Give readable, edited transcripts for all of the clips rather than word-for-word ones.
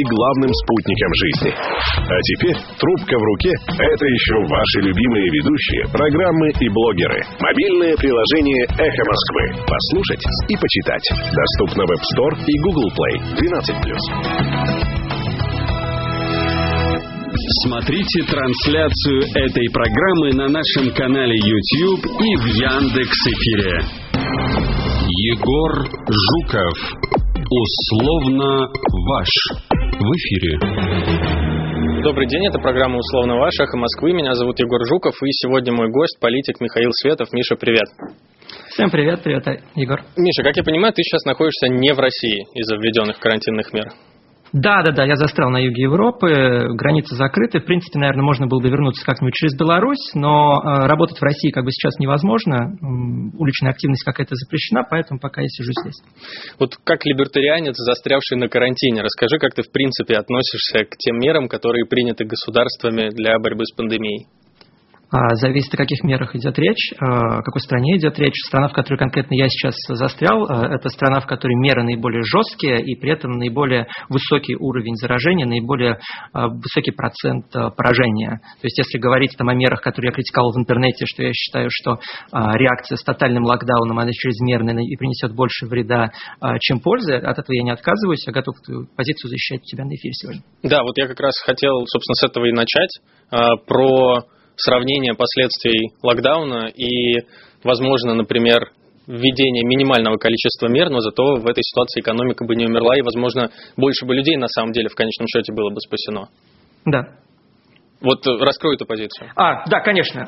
главным спутником жизни. А теперь трубка в руке – это еще ваши любимые ведущие, программы и блогеры. Мобильное приложение «Эхо Москвы». Послушать и почитать. Доступно в App Store и Google Play. 12+. Смотрите трансляцию этой программы на нашем канале YouTube и в Яндекс.Эфире. Егор Жуков. Условно ваш. В эфире. Добрый день, это программа «Условно ваш», «Эхо Москвы». Меня зовут Егор Жуков, и сегодня мой гость, политик Михаил Светов. Миша, привет. Всем привет, Егор. Миша, как я понимаю, ты сейчас находишься не в России из-за введенных карантинных мер. Да, я застрял на юге Европы, границы закрыты. В принципе, наверное, можно было бы вернуться как-нибудь через Беларусь, но работать в России как бы сейчас невозможно. Уличная активность какая-то запрещена, поэтому пока я сижу здесь. Вот как либертарианец, застрявший на карантине, расскажи, как ты в принципе относишься к тем мерам, которые приняты государствами для борьбы с пандемией? Зависит, о каких мерах идет речь, о какой стране идет речь. Страна, в которой конкретно я сейчас застрял, это страна, в которой меры наиболее жесткие и при этом наиболее высокий уровень заражения, наиболее высокий процент поражения. То есть, если говорить там о мерах, которые я критиковал в интернете, что я считаю, что реакция с тотальным локдауном, она чрезмерная и принесет больше вреда, чем пользы, от этого я не отказываюсь, я готов эту позицию защищать у тебя на эфире сегодня. Да, вот я как раз хотел, собственно, с этого и начать, про сравнение последствий локдауна и, возможно, например, введение минимального количества мер, но зато в этой ситуации экономика бы не умерла, и, возможно, больше бы людей на самом деле в конечном счете было бы спасено. Да. Вот раскрой эту позицию. Да, конечно.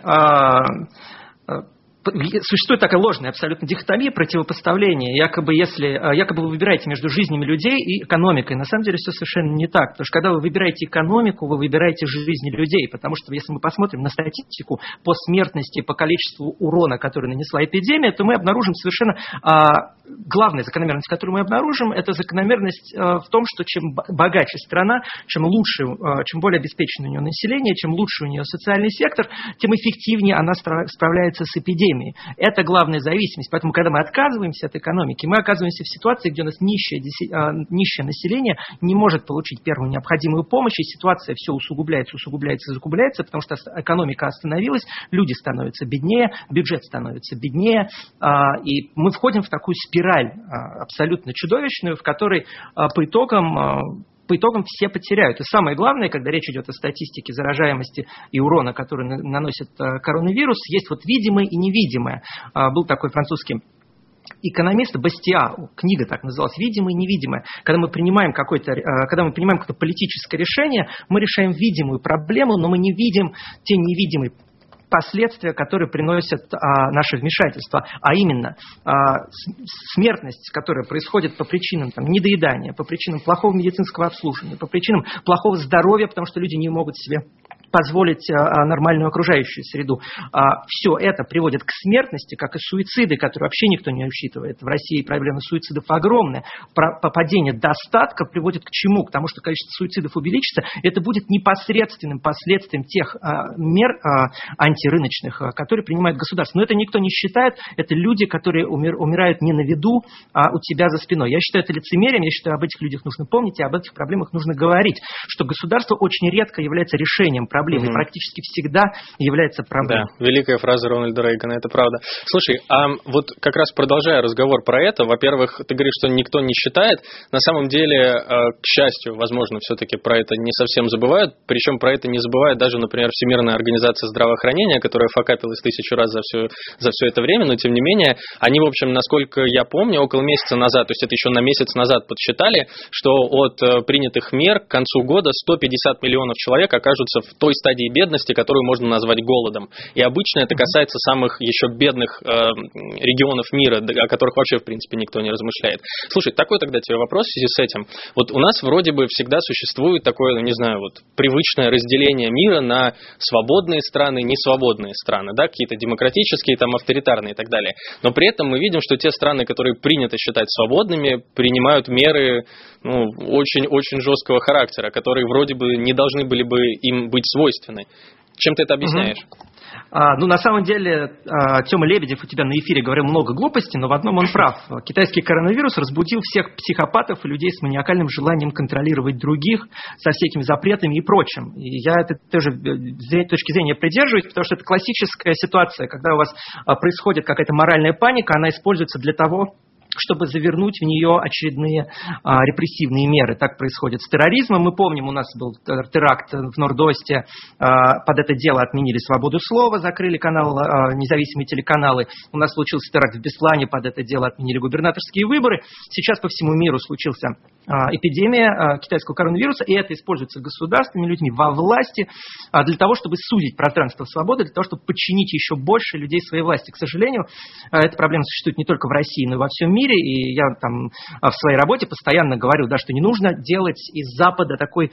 Существует такая ложная абсолютно дихотомия, противопоставление. Якобы вы выбираете между жизнями людей и экономикой. На самом деле все совершенно не так. Потому что когда вы выбираете экономику, вы выбираете жизни людей. Потому что если мы посмотрим на статистику по смертности, по количеству урона, который нанесла эпидемия, то мы обнаружим совершенно главная закономерность, которую мы обнаружим, это закономерность в том, что чем богаче страна, чем более обеспечено у нее население, чем лучше у нее социальный сектор, тем эффективнее она справляется с эпидемией. Это главная зависимость. Поэтому, когда мы отказываемся от экономики, мы оказываемся в ситуации, где у нас нищее население не может получить первую необходимую помощь, и ситуация все усугубляется, потому что экономика остановилась, люди становятся беднее, бюджет становится беднее, и мы входим в такую спираль абсолютно чудовищную, в которой по итогам все потеряют. И самое главное, когда речь идет о статистике заражаемости и урона, который наносит коронавирус, есть вот видимое и невидимое. Был такой французский экономист Бастиа, книга так называлась, «Видимое и невидимое». Когда мы принимаем какое-то политическое решение, мы решаем видимую проблему, но мы не видим те невидимые последствия, которые приносят наше вмешательство, а именно смертность, которая происходит по причинам недоедания, по причинам плохого медицинского обслуживания, по причинам плохого здоровья, потому что люди не могут себе позволить нормальную окружающую среду. Все это приводит к смертности, как и суициды, которые вообще никто не учитывает. В России проблема суицидов огромная. Падение достатка приводит к чему? К тому, что количество суицидов увеличится. Это будет непосредственным последствием тех мер антирыночных, которые принимает государство. Но это никто не считает. Это люди, которые умирают не на виду, а у тебя за спиной. Я считаю это лицемерием. Я считаю, об этих людях нужно помнить, и об этих проблемах нужно говорить. Что государство очень редко является решением проблемы, практически всегда является проблемой. Да, великая фраза Рональда Рейгана, это правда. Слушай, вот как раз продолжая разговор про это, во-первых, ты говоришь, что никто не считает. На самом деле, к счастью, возможно, все-таки про это не совсем забывают. Причем про это не забывает даже, например, Всемирная организация здравоохранения, которая факапилась 1000 раз за все это время, но тем не менее, они, в общем, насколько я помню, около месяца назад, то есть это еще на месяц назад подсчитали, что от принятых мер к концу года 150 миллионов человек окажутся в той стадии бедности, которую можно назвать голодом. И обычно это касается самых еще бедных регионов мира, о которых вообще, в принципе, никто не размышляет. Слушай, такой тогда тебе вопрос в связи с этим. Вот у нас вроде бы всегда существует такое, не знаю, вот привычное разделение мира на свободные страны, несвободные страны, да, какие-то демократические, там, авторитарные и так далее. Но при этом мы видим, что те страны, которые принято считать свободными, принимают меры очень-очень жесткого характера, которые вроде бы не должны были бы им быть свойственны. Чем ты это объясняешь? На самом деле, Тёма Лебедев у тебя на эфире говорил много глупостей, но в одном он прав. Китайский коронавирус разбудил всех психопатов и людей с маниакальным желанием контролировать других, со всякими запретами и прочим. И я это тоже с точки зрения придерживаюсь, потому что это классическая ситуация, когда у вас происходит какая-то моральная паника, она используется для того, чтобы завернуть в нее очередные репрессивные меры. Так происходит с терроризмом. Мы помним, у нас был теракт в Норд-Осте, под это дело отменили свободу слова, закрыли независимые телеканалы. У нас случился теракт в Беслане, под это дело отменили губернаторские выборы. Сейчас по всему миру случился эпидемия китайского коронавируса, и это используется государствами, людьми во власти для того, чтобы сузить пространство свободы, для того, чтобы подчинить еще больше людей своей власти. К сожалению, эта проблема существует не только в России, но и во всем мире, и я там в своей работе постоянно говорю, что не нужно делать из Запада такой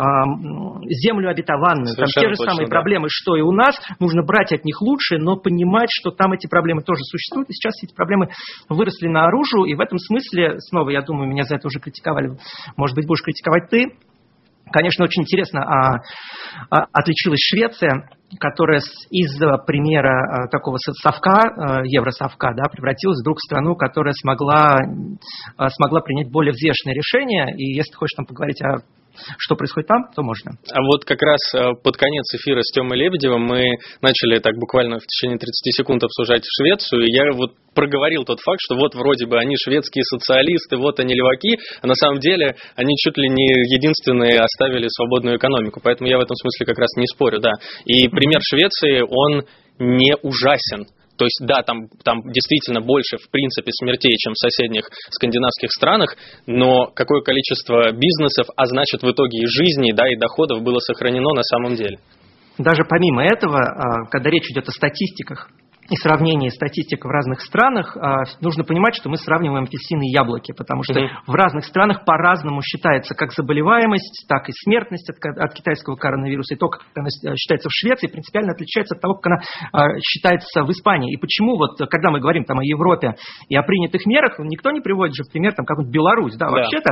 землю обетованную. Там те же самые проблемы, что и у нас, нужно брать от них лучшее, но понимать, что там эти проблемы тоже существуют, и сейчас эти проблемы выросли наружу, и в этом смысле, снова, я думаю, меня за это уже критиковали, может быть, будешь критиковать ты. Конечно, очень интересно отличилась Швеция, которая из примера такого совка, евросовка, превратилась вдруг в страну, которая смогла принять более взвешенное решение. И если ты хочешь там поговорить о что происходит там, то можно. А вот как раз под конец эфира с Тёмой Лебедевым мы начали так буквально в течение 30 секунд обсуждать Швецию, и я вот проговорил тот факт, что вот вроде бы они шведские социалисты, вот они леваки, а на самом деле они чуть ли не единственные оставили свободную экономику, поэтому я в этом смысле как раз не спорю, да. И пример Швеции, он не ужасен. То есть, да, там действительно больше, в принципе, смертей, чем в соседних скандинавских странах, но какое количество бизнесов, а значит, в итоге и жизней, да, и доходов было сохранено на самом деле. Даже помимо этого, когда речь идет о статистиках и сравнении статистик в разных странах, нужно понимать, что мы сравниваем апельсины и яблоки, потому что в разных странах по-разному считается как заболеваемость, так и смертность от китайского коронавируса. И то, как она считается в Швеции, принципиально отличается от того, как она считается в Испании. И почему, вот, когда мы говорим там о Европе и о принятых мерах, никто не приводит же в пример там, какую-нибудь Беларусь. Да, вообще-то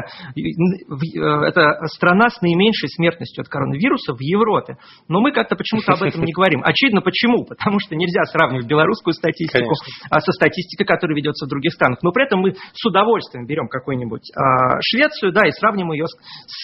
это страна с наименьшей смертностью от коронавируса в Европе. Но мы как-то почему-то об этом не говорим. Очевидно, почему? Потому что нельзя сравнивать белорусскую статистику со статистикой, которая ведется в других странах. Но при этом мы с удовольствием берем какую-нибудь Швецию, да, и сравним ее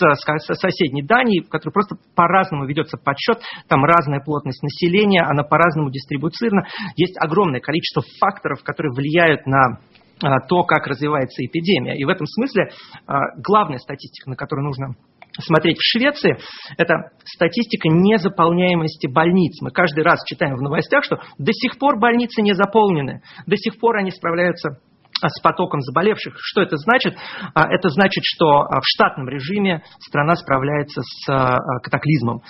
с соседней Данией, в которой просто по-разному ведется подсчет, там разная плотность населения, она по-разному дистрибуцирована. Есть огромное количество факторов, которые влияют на то, как развивается эпидемия. И в этом смысле главная статистика, на которую нужно смотреть в Швеции, это статистика незаполняемости больниц. Мы каждый раз читаем в новостях, что до сих пор больницы не заполнены, до сих пор они справляются с потоком заболевших. Что это значит? Это значит, что в штатном режиме страна справляется с катаклизмом.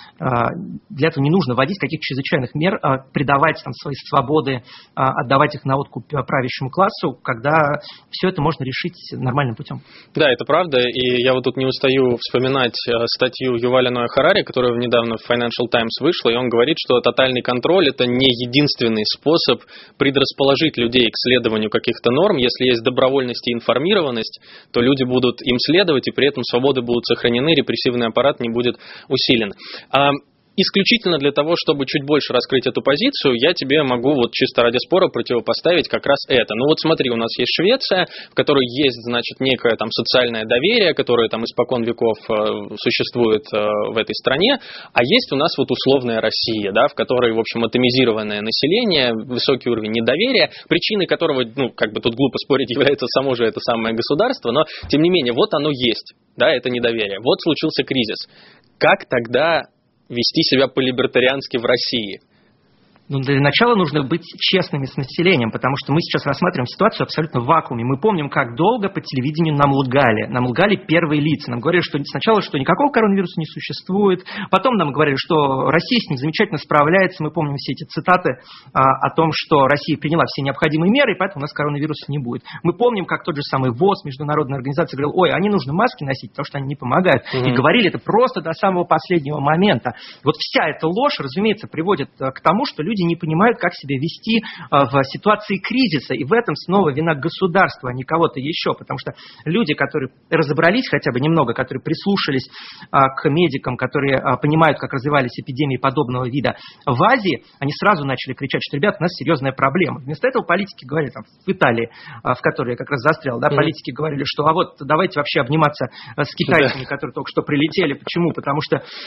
Для этого не нужно вводить каких-то чрезвычайных мер, придавать там свои свободы, отдавать их на откуп правящему классу, когда все это можно решить нормальным путем. Да, это правда. И я вот тут не устаю вспоминать статью Юваля Ноя Харари, которая недавно в Financial Times вышла, и он говорит, что тотальный контроль – это не единственный способ предрасположить людей к следованию каких-то норм. Если есть добровольность и информированность, то люди будут им следовать, и при этом свободы будут сохранены, репрессивный аппарат не будет усилен. Исключительно для того, чтобы чуть больше раскрыть эту позицию, я тебе могу вот чисто ради спора противопоставить как раз это. Ну вот смотри, у нас есть Швеция, в которой есть, значит, некое там социальное доверие, которое там испокон веков существует в этой стране, а есть у нас вот условная Россия, да, в которой, в общем, атомизированное население, высокий уровень недоверия, причиной которого, ну, как бы тут глупо спорить, является само же это самое государство, но, тем не менее, вот оно есть, да, это недоверие. Вот случился кризис. Как тогда вести себя по-либертариански в России? Ну, для начала нужно быть честными с населением, потому что мы сейчас рассматриваем ситуацию абсолютно в вакууме. Мы помним, как долго по телевидению нам лгали. Нам лгали первые лица. Нам говорили, что сначала, что никакого коронавируса не существует. Потом нам говорили, что Россия с ним замечательно справляется. Мы помним все эти цитаты о том, что Россия приняла все необходимые меры, и поэтому у нас коронавируса не будет. Мы помним, как тот же самый ВОЗ, международная организация, говорил: ой, они нужно маски носить, потому что они не помогают. И говорили это просто до самого последнего момента. Вот вся эта ложь, разумеется, приводит к тому, что люди люди не понимают, как себя вести в ситуации кризиса. И в этом снова вина государства, а не кого-то еще. Потому что люди, которые разобрались хотя бы немного, которые прислушались к медикам, которые понимают, как развивались эпидемии подобного вида в Азии, они сразу начали кричать, что, ребят, у нас серьезная проблема. Вместо этого политики говорили, там, в Италии, в которой я как раз застрял, да, политики говорили, что а вот давайте вообще обниматься с китайцами, которые только что прилетели. Почему? Потому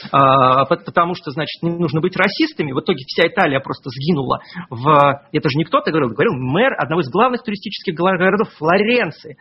что, значит, не нужно быть расистами. В итоге вся Италия просто сгинула. Это же не кто-то говорил мэр одного из главных туристических городов Флоренции.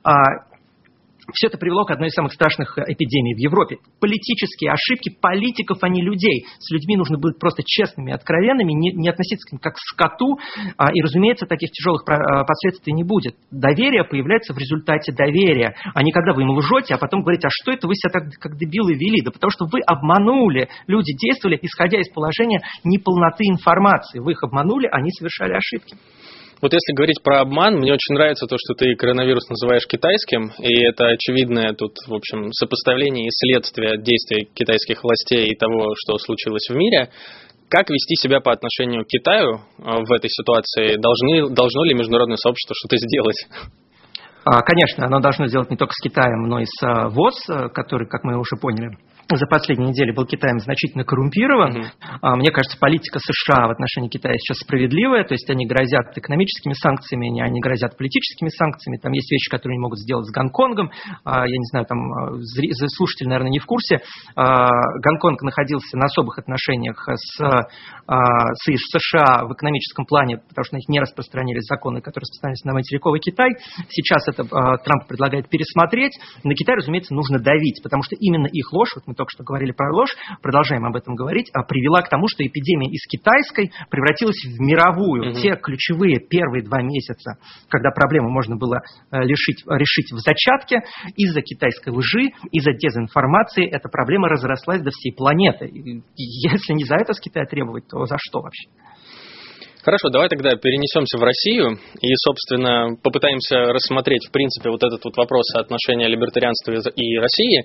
Все это привело к одной из самых страшных эпидемий в Европе. Политические ошибки политиков, а не людей. С людьми нужно быть просто честными и откровенными, не относиться к ним как к скоту. И, разумеется, таких тяжелых последствий не будет. Доверие появляется в результате доверия, а не когда вы им лжете, а потом говорите, а что это вы себя так как дебилы вели? Да потому что вы обманули. Люди действовали, исходя из положения неполноты информации. Вы их обманули, они совершали ошибки. Вот если говорить про обман, мне очень нравится то, что ты коронавирус называешь китайским, и это очевидное тут, в общем, сопоставление и следствие действий китайских властей и того, что случилось в мире. Как вести себя по отношению к Китаю в этой ситуации? Должно ли международное сообщество что-то сделать? Конечно, оно должно сделать не только с Китаем, но и с ВОЗ, который, как мы уже поняли, за последние недели был Китаем значительно коррумпирован. Мне кажется, политика США в отношении Китая сейчас справедливая, то есть они грозят экономическими санкциями, они грозят политическими санкциями. Там есть вещи, которые они могут сделать с Гонконгом. Я не знаю, там слушатели, наверное, не в курсе. Гонконг находился на особых отношениях с США в экономическом плане, потому что на них не распространились законы, которые распространялись на материковый Китай. Сейчас это Трамп предлагает пересмотреть. На Китай, разумеется, нужно давить, потому что именно их ложь, вот мы только что говорили про ложь, продолжаем об этом говорить, привела к тому, что эпидемия из китайской превратилась в мировую. Те ключевые первые 2 месяца, когда проблему можно было решить в зачатке, из-за китайской лжи, из-за дезинформации эта проблема разрослась до всей планеты. И если не за это с Китая требовать, то за что вообще? Хорошо, давай тогда перенесемся в Россию и, собственно, попытаемся рассмотреть, в принципе, вот этот вот вопрос соотношения либертарианства и России.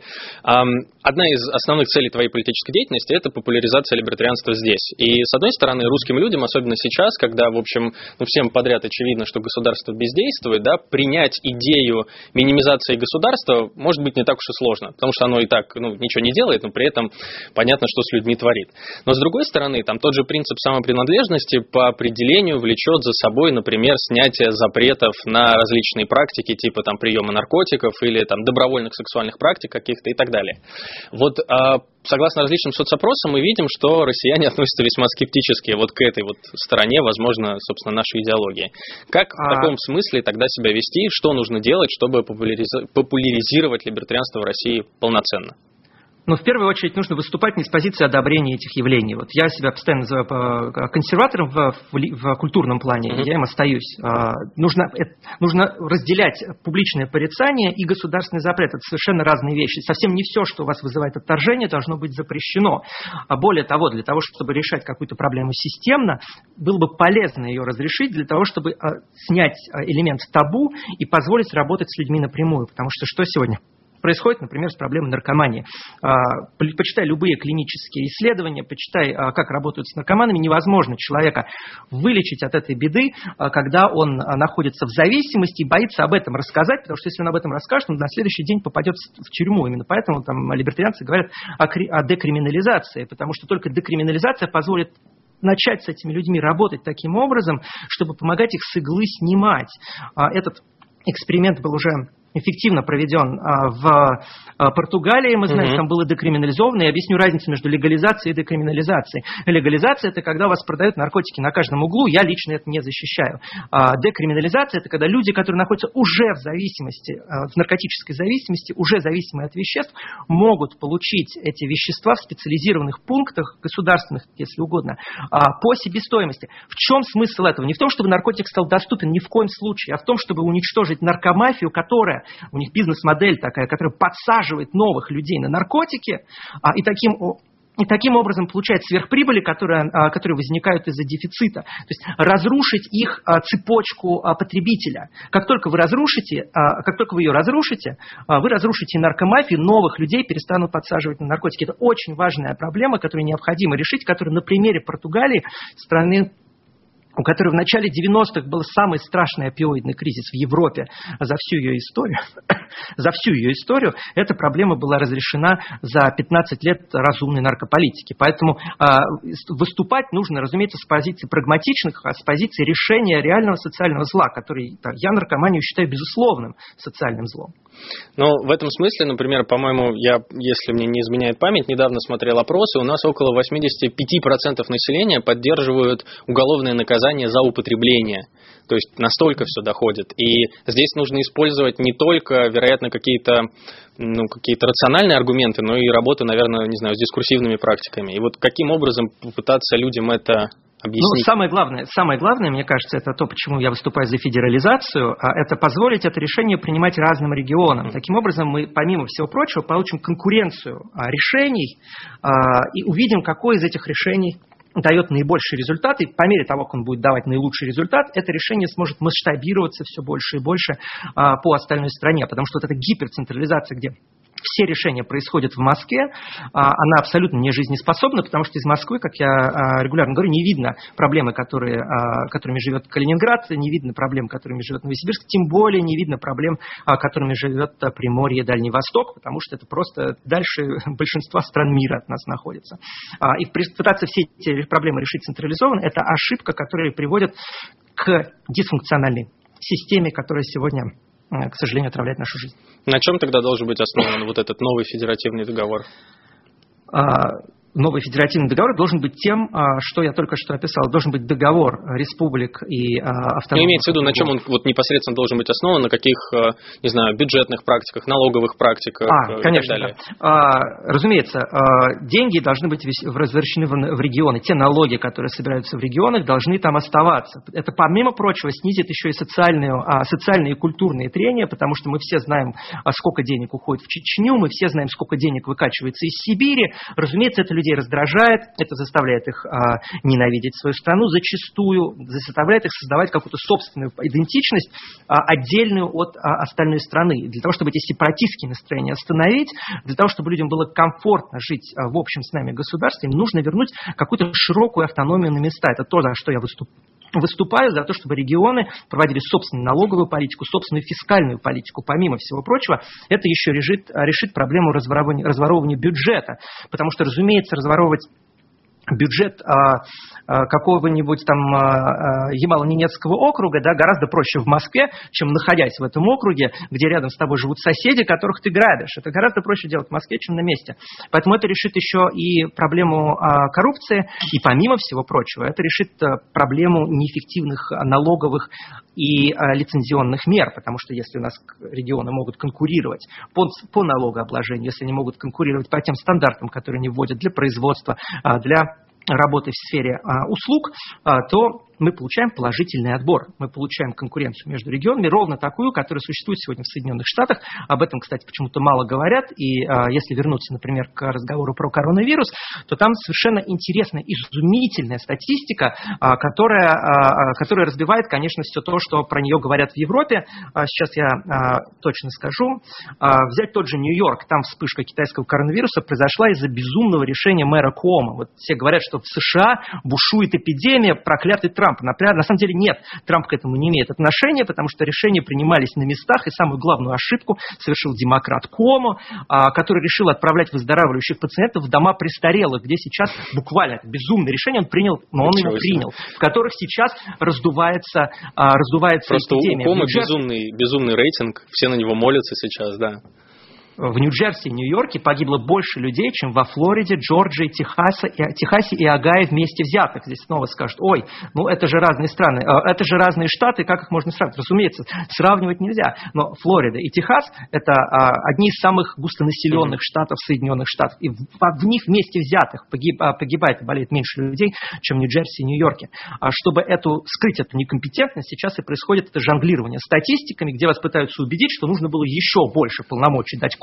Одна из основных целей твоей политической деятельности – это популяризация либертарианства здесь. И, с одной стороны, русским людям, особенно сейчас, когда, в общем, всем подряд очевидно, что государство бездействует, да, принять идею минимизации государства может быть не так уж и сложно, потому что оно и так ничего не делает, но при этом понятно, что с людьми творит. Но, с другой стороны, там тот же принцип самопринадлежности по определению влечет за собой, например, снятие запретов на различные практики, типа там приема наркотиков или там добровольных сексуальных практик каких-то и так далее. Вот согласно различным соцопросам мы видим, что россияне относятся весьма скептически вот к этой вот стороне, возможно, собственно, нашей идеологии. Как в таком смысле тогда себя вести, что нужно делать, чтобы популяризировать либертарианство в России полноценно? Но в первую очередь нужно выступать не с позиции одобрения этих явлений. Вот я себя постоянно называю консерватором в культурном плане, я им остаюсь. Нужно разделять публичное порицание и государственный запрет. Это совершенно разные вещи. Совсем не все, что у вас вызывает отторжение, должно быть запрещено. Более того, для того, чтобы решать какую-то проблему системно, было бы полезно ее разрешить для того, чтобы снять элемент табу и позволить работать с людьми напрямую. Потому что сегодня происходит, например, с проблемой наркомании. Почитай любые клинические исследования, почитай, как работают с наркоманами. Невозможно человека вылечить от этой беды, когда он находится в зависимости и боится об этом рассказать, потому что если он об этом расскажет, он на следующий день попадет в тюрьму. Именно поэтому там либертарианцы говорят о декриминализации, потому что только декриминализация позволит начать с этими людьми работать таким образом, чтобы помогать их с иглы снимать. Этот эксперимент был уже эффективно проведен в Португалии, мы знаем, там было декриминализовано. Я объясню разницу между легализацией и декриминализацией. Легализация – это когда у вас продают наркотики на каждом углу, я лично это не защищаю. Декриминализация – это когда люди, которые находятся уже в зависимости, в наркотической зависимости, уже зависимые от веществ, могут получить эти вещества в специализированных пунктах, государственных, если угодно, по себестоимости. В чем смысл этого? Не в том, чтобы наркотик стал доступен ни в коем случае, а в том, чтобы уничтожить наркомафию, которая у них бизнес-модель такая, которая подсаживает новых людей на наркотики, и таким и таким образом получать сверхприбыли, которые возникают из-за дефицита. То есть разрушить их цепочку потребителя. Как только вы ее разрушите, вы разрушите наркомафию, новых людей перестанут подсаживать на наркотики. Это очень важная проблема, которую необходимо решить, которая на примере Португалии, страны, у которой в начале 90-х был самый страшный опиоидный кризис в Европе за всю ее историю, эта проблема была разрешена за 15 лет разумной наркополитики. Поэтому выступать нужно, разумеется, с позиции прагматичных, с позиции решения реального социального зла, который я наркоманию считаю безусловным социальным злом. Но в этом смысле, например, по-моему, если мне не изменяет память, недавно смотрел опросы, у нас около 85% населения поддерживают уголовное наказание за употребление. То есть настолько все доходит. И здесь нужно использовать не только, вероятно, какие-то рациональные аргументы, но и работу, наверное, не знаю, с дискурсивными практиками. И вот каким образом попытаться людям это объяснить? Самое главное, мне кажется, это то, почему я выступаю за федерализацию, это позволить это решение принимать разным регионам. Таким образом, мы, помимо всего прочего, получим конкуренцию решений и увидим, какое из этих решений дает наибольший результат, и по мере того, как он будет давать наилучший результат, это решение сможет масштабироваться все больше и больше по остальной стране, потому что вот эта гиперцентрализация, где все решения происходят в Москве, она абсолютно не жизнеспособна, потому что из Москвы, как я регулярно говорю, не видно проблемы, которыми живет Калининград, не видно проблем, которыми живет Новосибирск, тем более не видно проблем, которыми живет Приморье и Дальний Восток, потому что это просто дальше большинства стран мира от нас находится. И пытаться все эти проблемы решить централизованно, это ошибка, которая приводит к дисфункциональной системе, которая сегодня, к сожалению, отравляет нашу жизнь. На чем тогда должен быть основан вот этот новый федеративный договор? Новый федеративный договор должен быть тем, что я только что описал. Должен быть договор республик и автономных. Имеется в виду, на чем он вот непосредственно должен быть основан, на каких, не знаю, бюджетных практиках, налоговых практиках конечно, и так далее? Да. Разумеется, деньги должны быть возвращены в регионы. Те налоги, которые собираются в регионах, должны там оставаться. Это, помимо прочего, снизит еще и социальные и культурные трения, потому что мы все знаем, сколько денег уходит в Чечню, мы все знаем, сколько денег выкачивается из Сибири. Разумеется, это людей раздражает, это заставляет их ненавидеть свою страну зачастую, заставляет их создавать какую-то собственную идентичность, отдельную от остальной страны. Для того, чтобы эти сепаратистские настроения остановить, для того, чтобы людям было комфортно жить в общем с нами государстве, им нужно вернуть какую-то широкую автономию на места. Это то, за что я выступаю, за то, чтобы регионы проводили собственную налоговую политику, собственную фискальную политику. Помимо всего прочего, это еще решит проблему разворовывания бюджета. Потому что, разумеется, разворовывать бюджет какого-нибудь там Ямало-Ненецкого округа, да, гораздо проще в Москве, чем находясь в этом округе, где рядом с тобой живут соседи, которых ты грабишь. Это гораздо проще делать в Москве, чем на месте. Поэтому это решит еще и проблему коррупции, и помимо всего прочего, это решит проблему неэффективных налоговых и лицензионных мер, потому что если у нас регионы могут конкурировать по налогообложению, если они могут конкурировать по тем стандартам, которые они вводят для производства, для работы в сфере услуг, то мы получаем положительный отбор. Мы получаем конкуренцию между регионами, ровно такую, которая существует сегодня в Соединенных Штатах. Об этом, кстати, почему-то мало говорят. И если вернуться, например, к разговору про коронавирус, то там совершенно интересная, изумительная статистика, которая разбивает, конечно, все то, что про нее говорят в Европе. Сейчас я точно скажу. Взять тот же Нью-Йорк. Там вспышка китайского коронавируса произошла из-за безумного решения мэра Куомо. Вот все говорят, что в США бушует эпидемия, проклятый Трамп. На самом деле нет, Трамп к этому не имеет отношения, потому что решения принимались на местах, и самую главную ошибку совершил демократ Куомо, который решил отправлять выздоравливающих пациентов в дома престарелых, где сейчас буквально безумное решение он принял, но он его принял, в которых сейчас раздувается просто эпидемия. Просто у Куомо безумный рейтинг, все на него молятся сейчас, да. В Нью-Джерси и Нью-Йорке погибло больше людей, чем во Флориде, Джорджии, Техасе и Огайо вместе взятых. Здесь снова скажут, ой, ну это же разные страны, это же разные штаты, как их можно сравнивать? Разумеется, сравнивать нельзя. Но Флорида и Техас – это одни из самых густонаселенных штатов Соединенных Штатов. И в них вместе взятых погибает и болеет меньше людей, чем в Нью-Джерси и Нью-Йорке. Чтобы скрыть эту некомпетентность, сейчас и происходит это жонглирование статистиками, где вас пытаются убедить, что нужно было еще больше полномочий дать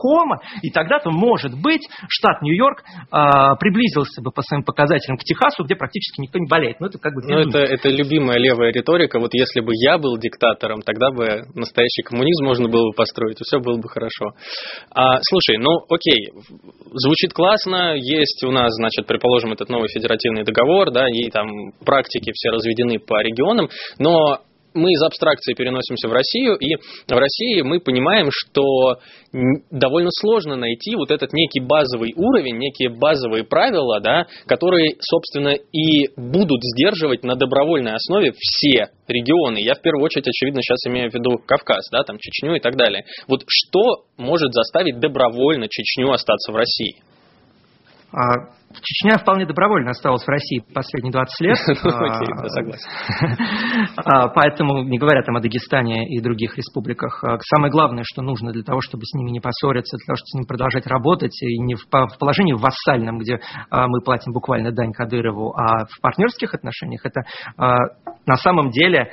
кома, и тогда-то, может быть, штат Нью-Йорк приблизился бы по своим показателям к Техасу, где практически никто не болеет. Ну, это как бы... это любимая левая риторика. Вот если бы я был диктатором, тогда бы настоящий коммунизм можно было бы построить, и все было бы хорошо. Слушай, окей, звучит классно, есть у нас, значит, предположим, этот новый федеративный договор, да, и там практики все разведены по регионам, но мы из абстракции переносимся в Россию, и в России мы понимаем, что довольно сложно найти вот этот некий базовый уровень, некие базовые правила, да, которые, собственно, и будут сдерживать на добровольной основе все регионы. Я в первую очередь, очевидно, сейчас имею в виду Кавказ, да, там Чечню и так далее. Вот что может заставить добровольно Чечню остаться в России? Чечня вполне добровольно осталась в России последние 20 лет. Согласен. Поэтому, не говоря там о Дагестане и других республиках, самое главное, что нужно для того, чтобы с ними не поссориться, для того, чтобы с ними продолжать работать, и не в положении вассальном, где мы платим буквально дань Кадырову, а в партнерских отношениях, это на самом деле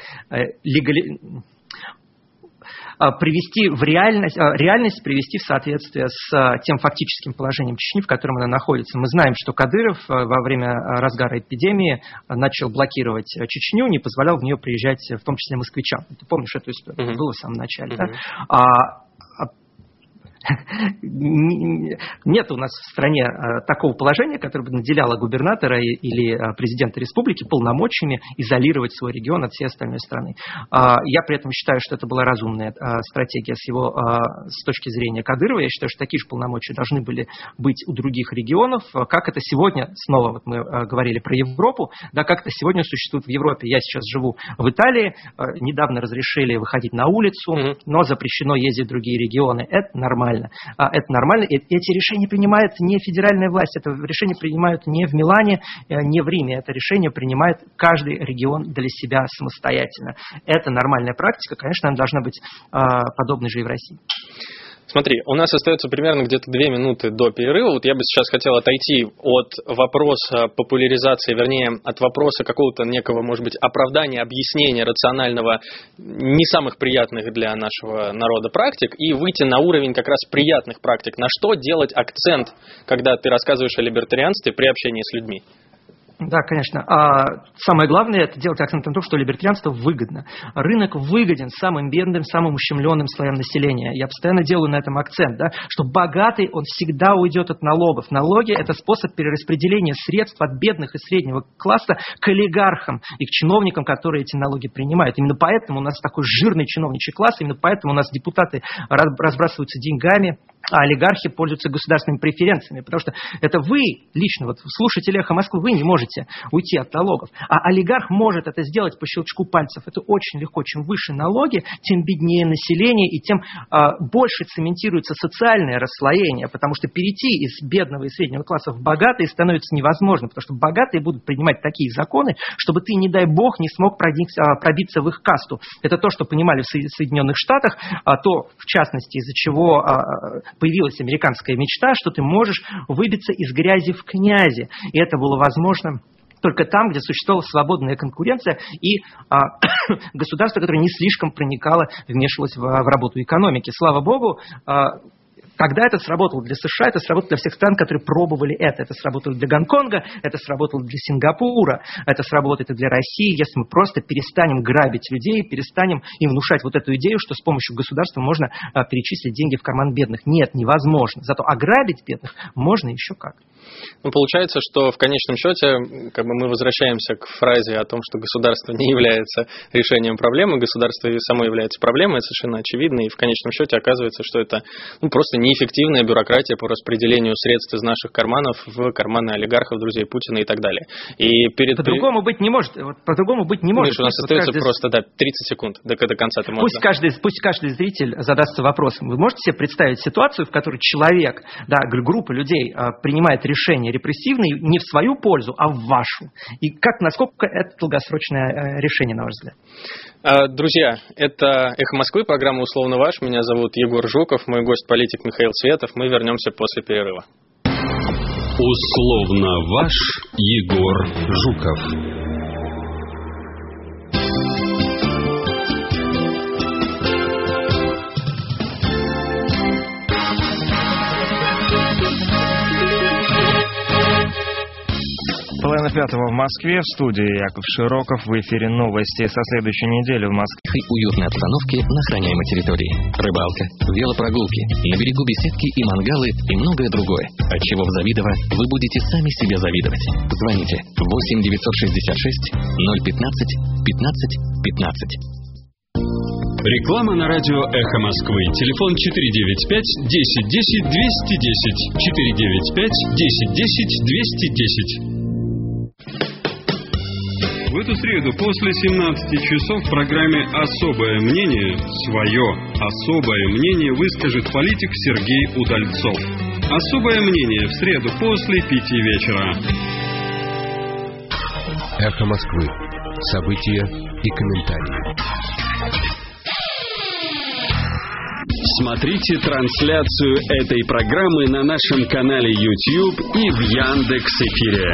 привести в реальность привести в соответствие с тем фактическим положением Чечни, в котором она находится. Мы знаем, что Кадыров во время разгара эпидемии начал блокировать Чечню, не позволял в нее приезжать, в том числе москвичам. Ты помнишь эту историю? Это было в самом начале. Да? Нет у нас в стране такого положения, которое бы наделяло губернатора или президента республики полномочиями изолировать свой регион от всей остальной страны. Я при этом считаю, что это была разумная стратегия с точки зрения Кадырова. Я считаю, что такие же полномочия должны были быть у других регионов, как это сегодня, снова вот мы говорили про Европу, да, как это сегодня существует в Европе. Я сейчас живу в Италии, недавно разрешили выходить на улицу, но запрещено ездить в другие регионы. Это нормально. Это нормально. Эти решения принимает не федеральная власть, это решение принимают не в Милане, не в Риме. Это решение принимает каждый регион для себя самостоятельно. Это нормальная практика. Конечно, она должна быть подобной же и в России. Смотри, у нас остается примерно где-то 2 минуты до перерыва. Вот я бы сейчас хотел отойти от вопроса популяризации, вернее, от вопроса какого-то некого, может быть, оправдания, объяснения рационального, не самых приятных для нашего народа практик, и выйти на уровень как раз приятных практик. На что делать акцент, когда ты рассказываешь о либертарианстве при общении с людьми? Да, конечно. Самое главное – это делать акцент на том, что либертарианство выгодно. Рынок выгоден самым бедным, самым ущемленным слоям населения. Я постоянно делаю на этом акцент, да, что богатый, он всегда уйдет от налогов. Налоги – это способ перераспределения средств от бедных и среднего класса к олигархам и к чиновникам, которые эти налоги принимают. Именно поэтому у нас такой жирный чиновничий класс, именно поэтому у нас депутаты разбрасываются деньгами, а олигархи пользуются государственными преференциями, потому что это вы лично, вот слушатели «Эхо Москвы», вы не можете уйти от налогов, а олигарх может это сделать по щелчку пальцев. Это очень легко. Чем выше налоги, тем беднее население, и тем больше цементируется социальное расслоение, потому что перейти из бедного и среднего класса в богатые становится невозможно, потому что богатые будут принимать такие законы, чтобы ты, не дай бог, не смог пробиться в их касту. Это то, что понимали в Соединенных Штатах, то, в частности, из-за чего появилась американская мечта, что ты можешь выбиться из грязи в князи. И это было возможно только там, где существовала свободная конкуренция и государство, которое не слишком проникало, вмешивалось в работу экономики. Слава богу, тогда это сработало для США, это сработало для всех стран, которые пробовали это. Это сработало для Гонконга, это сработало для Сингапура, это сработает и для России, если мы просто перестанем грабить людей, перестанем им внушать вот эту идею, что с помощью государства можно перечислить деньги в карман бедных. Нет, невозможно. Зато ограбить бедных можно еще как. Ну, получается, что в конечном счете мы возвращаемся к фразе о том, что государство не является решением проблемы, государство и само является проблемой, это совершенно очевидно, и в конечном счете оказывается, что это просто неэффективная бюрократия по распределению средств из наших карманов в карманы олигархов, друзей Путина и так далее. И по-другому быть не может. По-другому быть не может. Миша, у нас остается просто 30 секунд до конца. Ты можешь, пусть каждый зритель задастся вопросом. Вы можете себе представить ситуацию, в которой человек, группа людей принимает решение репрессивное не в свою пользу, а в вашу? И насколько это долгосрочное решение, на ваш взгляд? Друзья, это «Эхо Москвы», программа «Условно ваш». Меня зовут Егор Жуков, мой гость-политик Михаил Светов. Мы вернемся после перерыва. Условно ваш Егор Жуков. Половина пятого в Москве. В студии Яков Широков. В эфире новости со следующей недели в Москве. Уютной обстановки на охраняемой территории. Рыбалка, велопрогулки, на берегу беседки и мангалы и многое другое. Отчего в Завидово вы будете сами себе завидовать. Звоните 8 966 015 15 15. Реклама на радио «Эхо Москвы». Телефон 495 10 10 210. 495 10 10 210. В эту среду после 17 часов в программе «Особое мнение» свое особое мнение выскажет политик Сергей Удальцов. «Особое мнение» в среду после 5 вечера. «Эхо Москвы». События и комментарии. Смотрите трансляцию этой программы на нашем канале YouTube и в Яндекс.Эфире.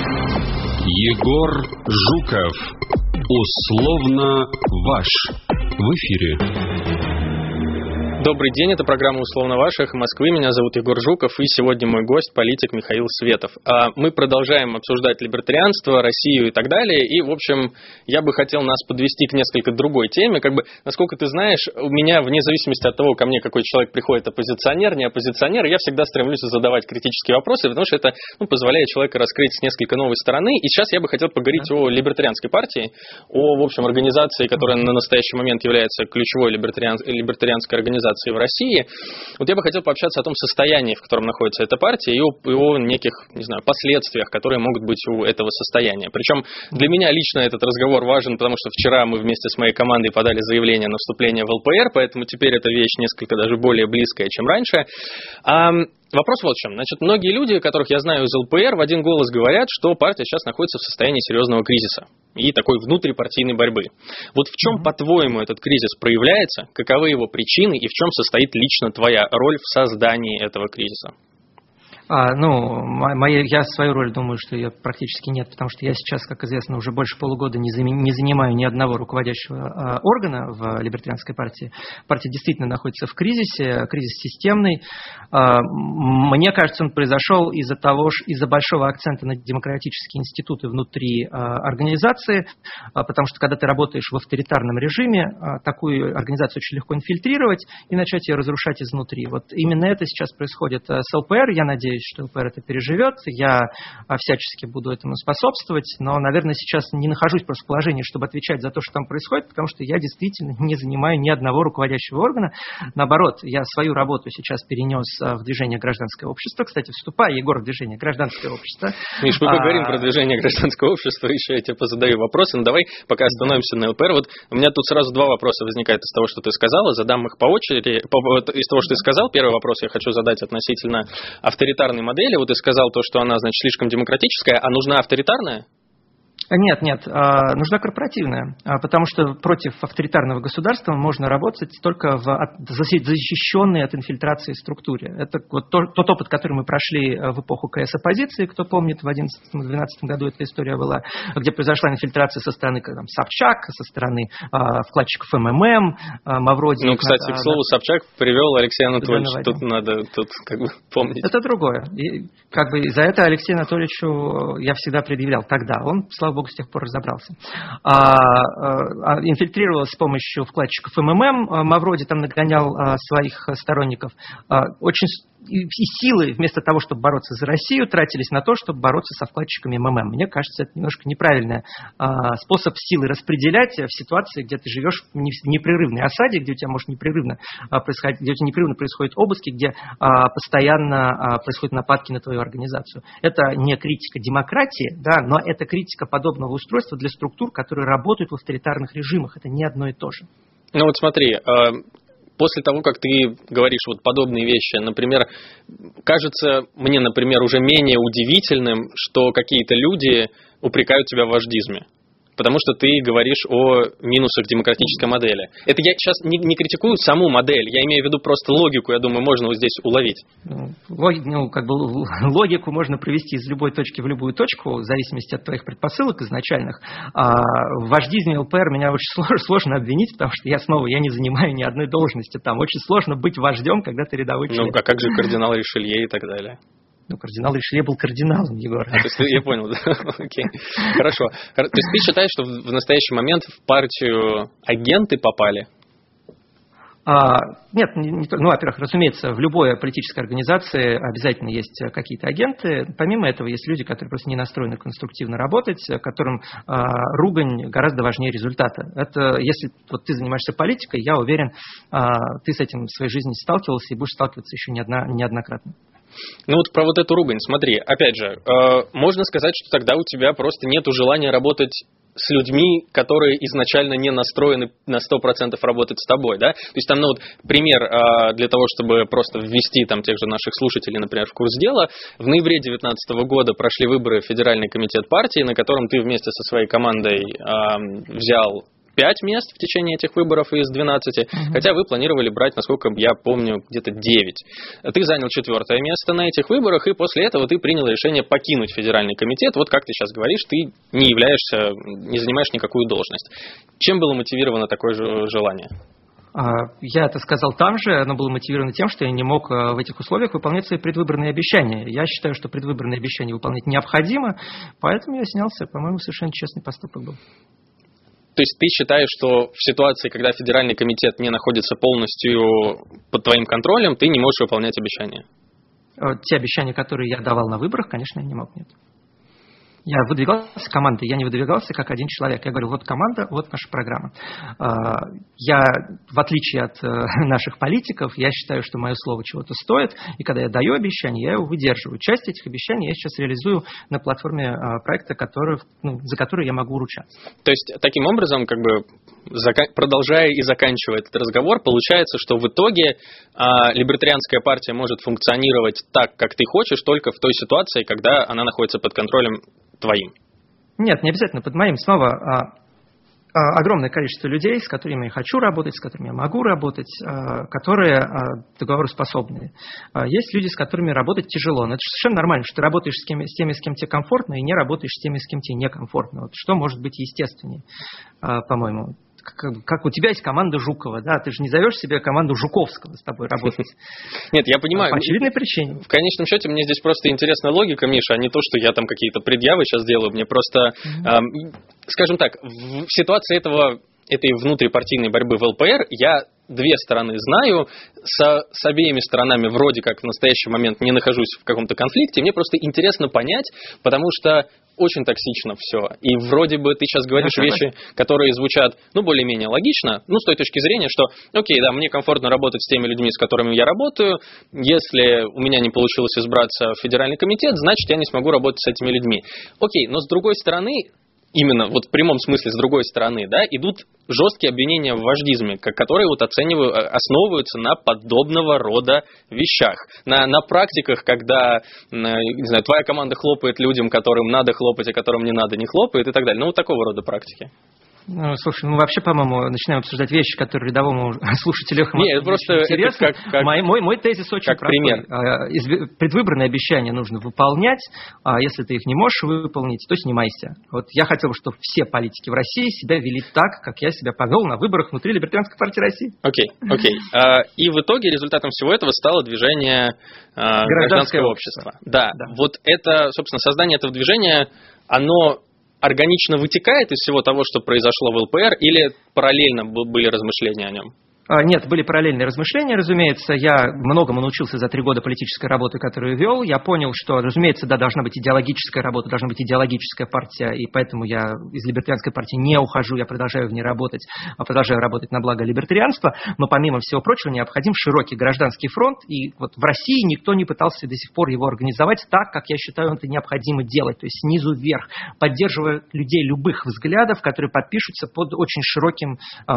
Егор Жуков. Условно ваш. В эфире. Добрый день, это программа «Условно ваш», «Эхо Москвы». Меня зовут Егор Жуков, и сегодня мой гость – политик Михаил Светов. Мы продолжаем обсуждать либертарианство, Россию и так далее. И, в общем, я бы хотел нас подвести к несколько другой теме. Насколько ты знаешь, у меня, вне зависимости от того, ко мне какой человек приходит, оппозиционер, не оппозиционер, я всегда стремлюсь задавать критические вопросы, потому что это позволяет человеку раскрыть с несколько новой стороны. И сейчас я бы хотел поговорить о либертарианской партии, о, в общем, организации, которая на настоящий момент является ключевой либертарианской организацией в России. Вот я бы хотел пообщаться о том состоянии, в котором находится эта партия, и о неких, не знаю, последствиях, которые могут быть у этого состояния. Причем для меня лично этот разговор важен, потому что вчера мы вместе с моей командой подали заявление на вступление в ЛПР, поэтому теперь эта вещь несколько даже более близкая, чем раньше. Вопрос вот в чем. Значит, многие люди, которых я знаю из ЛПР, в один голос говорят, что партия сейчас находится в состоянии серьезного кризиса и такой внутрипартийной борьбы. Вот в чем, по-твоему, этот кризис проявляется, каковы его причины и в чем состоит лично твоя роль в создании этого кризиса? Я свою роль думаю, что ее практически нет, потому что я сейчас, как известно, уже больше полугода не занимаю ни одного руководящего органа в либертарианской партии. Партия действительно находится в кризисе, кризис системный. Мне кажется, он произошел из-за большого акцента на демократические институты внутри организации, потому что когда ты работаешь в авторитарном режиме, такую организацию очень легко инфильтрировать и начать ее разрушать изнутри. Вот именно это сейчас происходит с ЛПР, я надеюсь, что ЛПР это переживет, я всячески буду этому способствовать, но, наверное, сейчас не нахожусь просто в положении, чтобы отвечать за то, что там происходит, потому что я действительно не занимаю ни одного руководящего органа. Наоборот, я свою работу сейчас перенес в движение «Гражданское общество». Кстати, вступай, Егор, в движение «Гражданское общество». Миш, мы поговорим про движение «Гражданского общества», еще я тебе позадаю вопросы, но давай пока остановимся на ЛПР. Вот у меня тут сразу два вопроса возникают из того, что ты сказала, задам их по очереди. Из того, что ты сказал, первый вопрос я хочу задать относительно авторитарной модели. Вот ты сказал то, что она, значит, слишком демократическая, а нужна авторитарная? Нет, нужна корпоративная, потому что против авторитарного государства можно работать только в защищенной от инфильтрации структуре. Это вот тот опыт, который мы прошли в эпоху КС-оппозиции, кто помнит, в 2011-2012 году эта история была, где произошла инфильтрация со стороны Собчак, со стороны вкладчиков МММ, Мавроди. Кстати, к слову, Собчак привел Алексея Анатольевича, тут надо помнить. Это другое. И за это Алексею Анатольевичу я всегда предъявлял тогда. Он, слава богу, с тех пор разобрался. Инфильтрировалась с помощью вкладчиков МММ. Мавроди там нагонял своих сторонников. И силы, вместо того, чтобы бороться за Россию, тратились на то, чтобы бороться со вкладчиками МММ. Мне кажется, это немножко неправильный способ силы распределять в ситуации, где ты живешь в непрерывной осаде, где у тебя может непрерывно происходят обыски, где постоянно происходят нападки на твою организацию. Это не критика демократии, да, но это критика подобного устройства для структур, которые работают в авторитарных режимах. Это не одно и то же. Ну вот смотри, после того, как ты говоришь вот подобные вещи, например, кажется мне, например, уже менее удивительным, что какие-то люди упрекают тебя в вождизме. Потому что ты говоришь о минусах демократической модели. Это я сейчас не критикую саму модель, я имею в виду просто логику, я думаю, можно вот здесь уловить. Логику можно провести из любой точки в любую точку, в зависимости от твоих предпосылок изначальных. В вождизме ЛПР меня очень сложно обвинить, потому что я не занимаю ни одной должности там. Очень сложно быть вождем, когда ты рядовой член. А как же кардинал Ришелье и так далее? Кардинал Ришелье был кардиналом, Егор. То есть, я понял, да? Окей. Хорошо. То есть ты считаешь, что в настоящий момент в партию агенты попали? Нет, во-первых, разумеется, в любой политической организации обязательно есть какие-то агенты. Помимо этого, есть люди, которые просто не настроены конструктивно работать, которым ругань гораздо важнее результата. Это, если вот ты занимаешься политикой, я уверен, ты с этим в своей жизни сталкивался и будешь сталкиваться еще неоднократно. Ну вот про вот эту ругань, смотри, опять же, можно сказать, что тогда у тебя просто нету желания работать с людьми, которые изначально не настроены на 100% работать с тобой, да? То есть там, пример для того, чтобы просто ввести там тех же наших слушателей, например, в курс дела. В ноябре 2019 года прошли выборы в Федеральный комитет партии, на котором ты вместе со своей командой взял 5 мест в течение этих выборов из 12, хотя вы планировали брать, насколько я помню, где-то 9. Ты занял 4-е место на этих выборах, и после этого ты принял решение покинуть Федеральный комитет. Вот как ты сейчас говоришь, ты не занимаешь никакую должность. Чем было мотивировано такое же желание? Я это сказал там же, оно было мотивировано тем, что я не мог в этих условиях выполнять свои предвыборные обещания. Я считаю, что предвыборные обещания выполнять необходимо, поэтому я снялся, по-моему, совершенно честный поступок был. То есть ты считаешь, что в ситуации, когда Федеральный комитет не находится полностью под твоим контролем, ты не можешь выполнять обещания? Те обещания, которые я давал на выборах, конечно, я не мог, нет. Я выдвигался командой, я не выдвигался как один человек. Я говорю, вот команда, вот наша программа. Я, в отличие от наших политиков, я считаю, что мое слово чего-то стоит, и когда я даю обещание, я его выдерживаю. Часть этих обещаний я сейчас реализую на платформе проекта, за который я могу ручаться. То есть, таким образом, продолжая и заканчивая этот разговор, получается, что в итоге либертарианская партия может функционировать так, как ты хочешь, только в той ситуации, когда она находится под контролем твоим. Нет, не обязательно под моим. Снова огромное количество людей, с которыми я хочу работать, с которыми я могу работать, которые договороспособные. Есть люди, с которыми работать тяжело. Но это совершенно нормально, что ты работаешь с теми, с кем тебе комфортно, и не работаешь с теми, с кем тебе некомфортно. Вот что может быть естественнее, по-моему. Как у тебя есть команда Жукова, да, ты же не зовешь себе команду Жуковского с тобой работать. Нет, я понимаю. По очевидной причине. В конечном счете, мне здесь просто интересная логика, Миша, а не то, что я там какие-то предъявы сейчас делаю. Мне просто, скажем так, в ситуации этой внутрипартийной борьбы в ЛПР я две стороны знаю, с обеими сторонами вроде как в настоящий момент не нахожусь в каком-то конфликте. Мне просто интересно понять, потому что очень токсично все. И вроде бы ты сейчас говоришь вещи, которые звучат, более-менее логично, с той точки зрения, что, окей, да, мне комфортно работать с теми людьми, с которыми я работаю. Если у меня не получилось избраться в Федеральный комитет, значит, я не смогу работать с этими людьми. Окей, но с другой стороны, именно вот в прямом смысле с другой стороны, да, идут жесткие обвинения в вождизме, которые основываются на подобного рода вещах. На практиках, когда, не знаю, твоя команда хлопает людям, которым надо хлопать, а которым не надо, не хлопает и так далее. Вот такого рода практики. Слушай, мы вообще, по-моему, начинаем обсуждать вещи, которые рядовому слушателю интересны. Мой тезис очень простой. Предвыборные обещания нужно выполнять, а если ты их не можешь выполнить, то снимайся. Вот я хотел бы, чтобы все политики в России себя вели так, как я себя повел на выборах внутри Либертарианской партии России. Окей. И в итоге результатом всего этого стало движение гражданского общества. Да. Вот это, собственно, создание этого движения, оно органично вытекает из всего того, что произошло в ЛПР, или параллельно были размышления о нем? Нет, были параллельные размышления, разумеется. Я многому научился за 3 года политической работы, которую вел. Я понял, что, разумеется, да, должна быть идеологическая работа, должна быть идеологическая партия, и поэтому я из либертарианской партии не ухожу, я продолжаю в ней работать, продолжаю работать на благо либертарианства. Но, помимо всего прочего, необходим широкий гражданский фронт, и вот в России никто не пытался до сих пор его организовать так, как я считаю, это необходимо делать, то есть снизу вверх, поддерживая людей любых взглядов, которые подпишутся под очень широким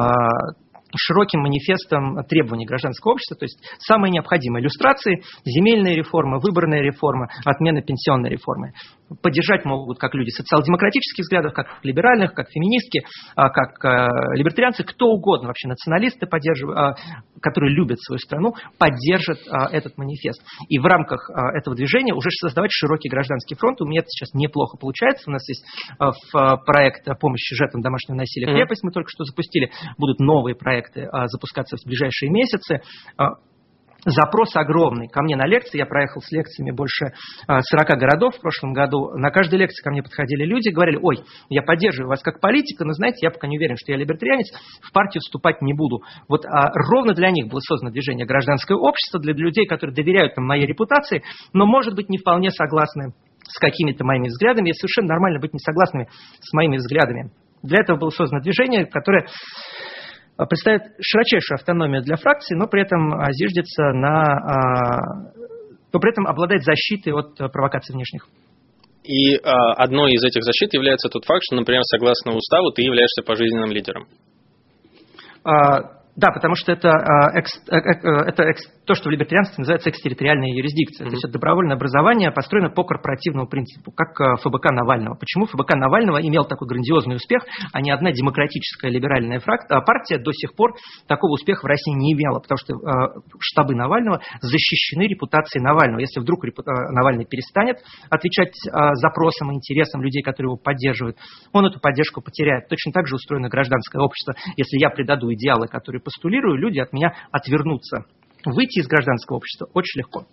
манифестом требований гражданского общества, то есть самые необходимые иллюстрации: земельная реформа, выборная реформа, отмена пенсионной реформы. Поддержать могут как люди социал-демократических взглядов, как либеральных, как феминистки, как либертарианцы, кто угодно, вообще националисты, которые любят свою страну, поддержат этот манифест. И в рамках этого движения уже создавать широкий гражданский фронт. У меня это сейчас неплохо получается. У нас есть проект помощи жертвам домашнего насилия «Крепость», мы только что запустили. Будут новые проекты запускаться в ближайшие месяцы. запрос огромный. Ко мне на лекции, я проехал с лекциями больше 40 городов в прошлом году. На каждой лекции ко мне подходили люди, говорили: ой, я поддерживаю вас как политика, но, знаете, я пока не уверен, что я либертарианец, в партию вступать не буду. Вот ровно для них было создано движение «Гражданское общество», для людей, которые доверяют моей репутации, но, может быть, не вполне согласны с какими-то моими взглядами. И совершенно нормально быть не согласными с моими взглядами. Для этого было создано движение, которое представляет широчайшую автономию для фракции, но при этом зиждется но при этом обладает защитой от провокаций внешних. И одной из этих защит является тот факт, что, например, согласно уставу, ты являешься пожизненным лидером. Да, потому что это то, что в либертарианстве называется экстерриториальная юрисдикция. То есть это добровольное образование построено по корпоративному принципу, как ФБК Навального. Почему ФБК Навального имел такой грандиозный успех, а ни одна демократическая либеральная партия до сих пор такого успеха в России не имела? Потому что штабы Навального защищены репутацией Навального. Если вдруг Навальный перестанет отвечать запросам и интересам людей, которые его поддерживают, он эту поддержку потеряет. Точно так же устроено гражданское общество. Если я предаду идеалы, которые постулирую, люди от меня отвернутся. Выйти из гражданского общества очень легко.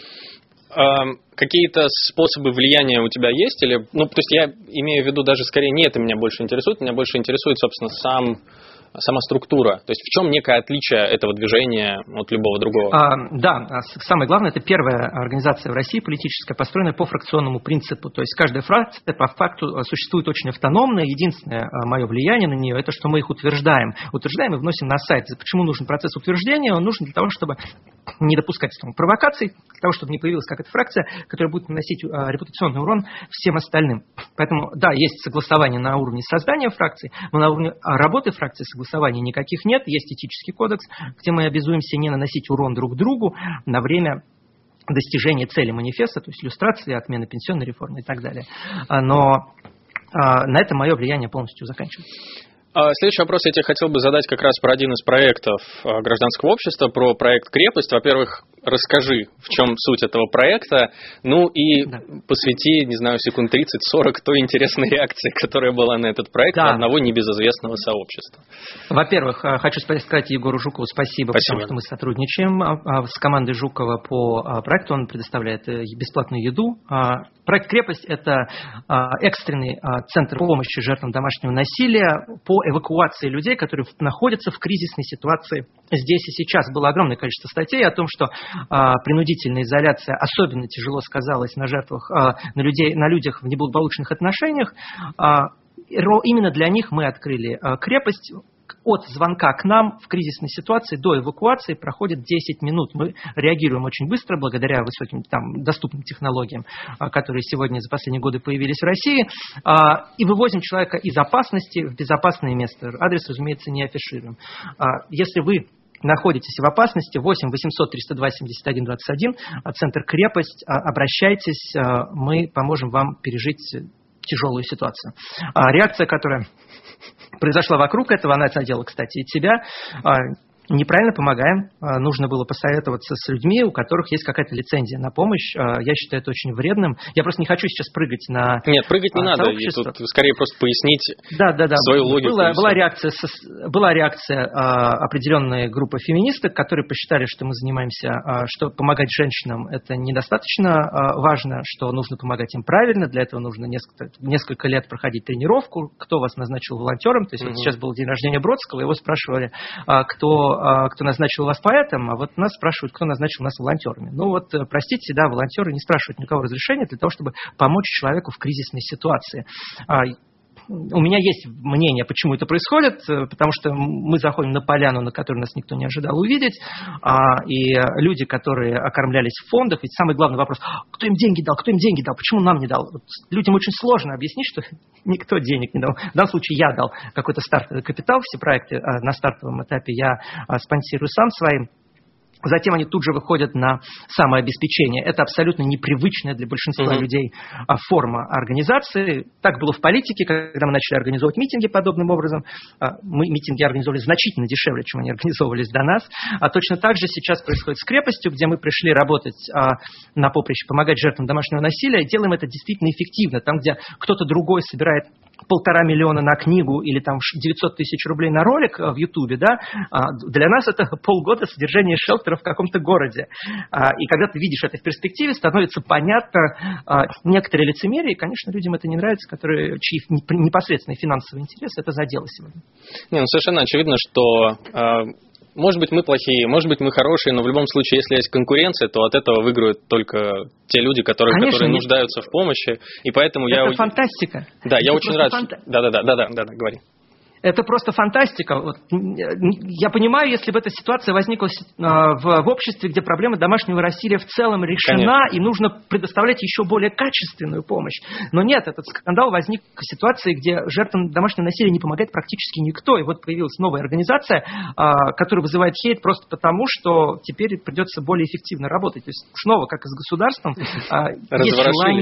Какие-то способы влияния у тебя есть? Или, то есть я имею в виду даже скорее не это меня больше интересует собственно, сама структура. То есть в чем некое отличие этого движения от любого другого? Да, самое главное, это первая организация в России политическая, построенная по фракционному принципу. То есть каждая фракция по факту существует очень автономно. Единственное мое влияние на нее, это что мы их утверждаем. Утверждаем и вносим на сайт. Почему нужен процесс утверждения? Он нужен для того, чтобы не допускать провокаций, для того, чтобы не появилась какая-то фракция, которая будет наносить репутационный урон всем остальным. Поэтому, да, есть согласование на уровне создания фракции, но на уровне работы фракции согласований никаких нет. Есть этический кодекс, где мы обязуемся не наносить урон друг другу на время достижения цели манифеста, то есть иллюстрации, отмены пенсионной реформы и так далее. Но на этом мое влияние полностью заканчивается. Следующий вопрос я тебе хотел бы задать как раз про один из проектов гражданского общества, про проект «Крепость». Во-первых, расскажи, в чем суть этого проекта, посвяти, не знаю, секунд 30-40 той интересной реакции, которая была на этот проект одного небезызвестного сообщества. Во-первых, хочу сказать Егору Жукову спасибо, потому что мы сотрудничаем с командой Жукова по проекту, он предоставляет бесплатную еду. Проект «Крепость» – это экстренный центр помощи жертвам домашнего насилия по эвакуации людей, которые находятся в кризисной ситуации здесь и сейчас. Было огромное количество статей о том, что принудительная изоляция особенно тяжело сказалась на жертвах, на людях в неблагополучных отношениях. Именно для них мы открыли «Крепость». От звонка к нам в кризисной ситуации до эвакуации проходит 10 минут. Мы реагируем очень быстро благодаря высоким доступным технологиям, которые сегодня за последние годы появились в России, и вывозим человека из опасности в безопасное место. Адрес, разумеется, не афишируем. Если вы находитесь в опасности, 8 800 302 71 21, центр «Крепость», обращайтесь, мы поможем вам пережить тяжелую ситуацию. Реакция, которая произошла вокруг этого, она задела, кстати, и тебя. Неправильно помогаем. Нужно было посоветоваться с людьми, у которых есть какая-то лицензия на помощь. Я считаю это очень вредным. Я просто не хочу сейчас прыгать на Нет, прыгать не надо. Тут скорее просто пояснить свою логику. Была реакция определенной группы феминисток, которые посчитали, что мы занимаемся, что помогать женщинам это недостаточно важно, что нужно помогать им правильно. Для этого нужно несколько лет проходить тренировку. Кто вас назначил волонтером? То есть вот сейчас был день рождения Бродского, его спрашивали, кто назначил вас поэтом, а вот нас спрашивают, кто назначил нас волонтерами. Простите, волонтеры не спрашивают никого разрешения для того, чтобы помочь человеку в кризисной ситуации. У меня есть мнение, почему это происходит, потому что мы заходим на поляну, на которую нас никто не ожидал увидеть, и люди, которые окормлялись в фондах, ведь самый главный вопрос, кто им деньги дал, почему нам не дал? Людям очень сложно объяснить, что никто денег не дал. В данном случае я дал какой-то стартовый капитал, все проекты на стартовом этапе я спонсирую сам своим. Затем они тут же выходят на самообеспечение. Это абсолютно непривычная для большинства людей форма организации. Так было в политике, когда мы начали организовывать митинги подобным образом. Мы митинги организовали значительно дешевле, чем они организовывались до нас. Точно так же сейчас происходит с «Крепостью», где мы пришли работать на поприще, помогать жертвам домашнего насилия. И делаем это действительно эффективно. Там, где кто-то другой собирает 1,5 миллиона на книгу или там 900 тысяч рублей на ролик в Ютубе, да, для нас это полгода содержания шелтера в каком-то городе. И когда ты видишь это в перспективе, становится понятно некоторые лицемерие, и, конечно, людям это не нравится, чьи непосредственные финансовые интересы это задело сегодня. Совершенно очевидно, что... Может быть, мы плохие, может быть, мы хорошие, но в любом случае, если есть конкуренция, то от этого выиграют только те люди, которые нуждаются в помощи. И поэтому это фантастика. Да, я очень рад. Да, говори. Это просто фантастика. Я понимаю, если бы эта ситуация возникла в обществе, где проблема домашнего насилия в целом решена, конечно, и нужно предоставлять еще более качественную помощь. Но нет, этот скандал возник в ситуации, где жертвам домашнего насилия не помогает практически никто. И вот появилась новая организация, которая вызывает хейт просто потому, что теперь придется более эффективно работать. То есть снова, как и с государством, есть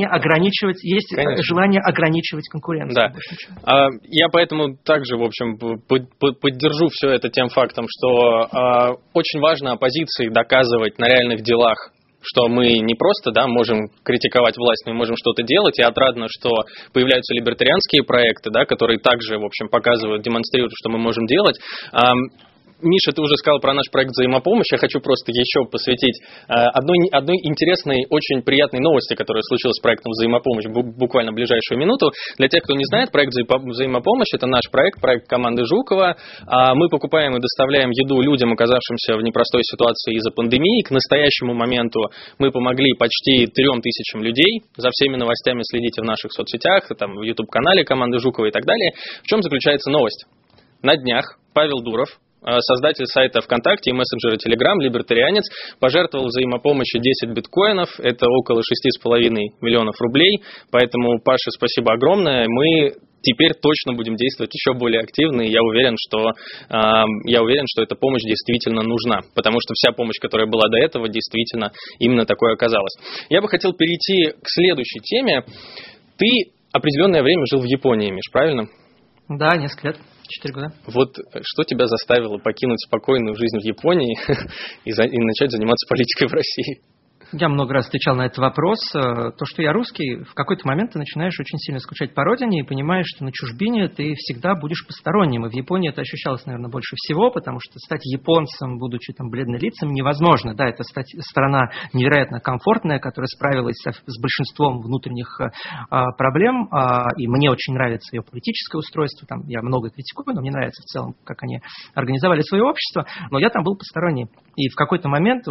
желание ограничивать конкуренцию. Да. Я поэтому также, в общем, поддержу все это тем фактом, что очень важно оппозиции доказывать на реальных делах, что мы не просто можем критиковать власть, но и можем что-то делать, и отрадно, что появляются либертарианские проекты, которые также, в общем, показывают, демонстрируют, что мы можем делать. Миша, ты уже сказал про наш проект взаимопомощи. Я хочу просто еще посвятить одной интересной, очень приятной новости, которая случилась с проектом взаимопомощи буквально в ближайшую минуту. Для тех, кто не знает, проект взаимопомощи – это наш проект команды Жукова. Мы покупаем и доставляем еду людям, оказавшимся в непростой ситуации из-за пандемии. К настоящему моменту мы помогли почти 3000 людей. За всеми новостями следите в наших соцсетях, в YouTube-канале команды Жукова и так далее. В чем заключается новость? На днях Павел Дуров, создатель сайта ВКонтакте и мессенджера Telegram, либертарианец, пожертвовал взаимопомощи 10 биткоинов, это около 6,5 миллионов рублей, поэтому, Паша, спасибо огромное, мы теперь точно будем действовать еще более активно, и я уверен, что эта помощь действительно нужна, потому что вся помощь, которая была до этого, действительно именно такой оказалась. Я бы хотел перейти к следующей теме. Ты определенное время жил в Японии, Миш, правильно? Да, несколько лет. 4 года. Вот что тебя заставило покинуть спокойную жизнь в Японии и начать заниматься политикой в России? Я много раз отвечал на этот вопрос. То, что я русский, в какой-то момент ты начинаешь очень сильно скучать по родине и понимаешь, что на чужбине ты всегда будешь посторонним. И в Японии это ощущалось, наверное, больше всего, потому что стать японцем, будучи бледнолицем, невозможно. Да, это страна невероятно комфортная, которая справилась с большинством внутренних проблем. И мне очень нравится ее политическое устройство. Я много критикую, но мне нравится в целом, как они организовали свое общество. Но я там был посторонний. И в какой-то момент